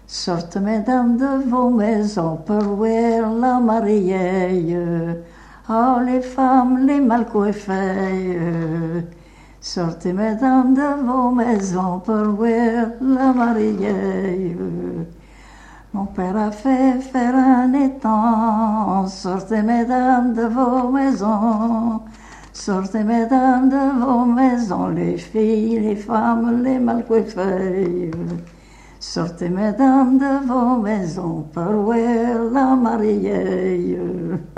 Sortez, mesdames, de vos maisons pour voir la mariée. Oh, les femmes, les mal coiffées. Sortez, mesdames, de vos maisons pour voir la mariée. Mon père a fait faire un étang. Sortez, mesdames, de vos maisons. Sortez, mesdames, de vos maisons, les filles, les femmes, les mal coiffées. Sortez, mesdames, de vos maisons pour voir la mariée.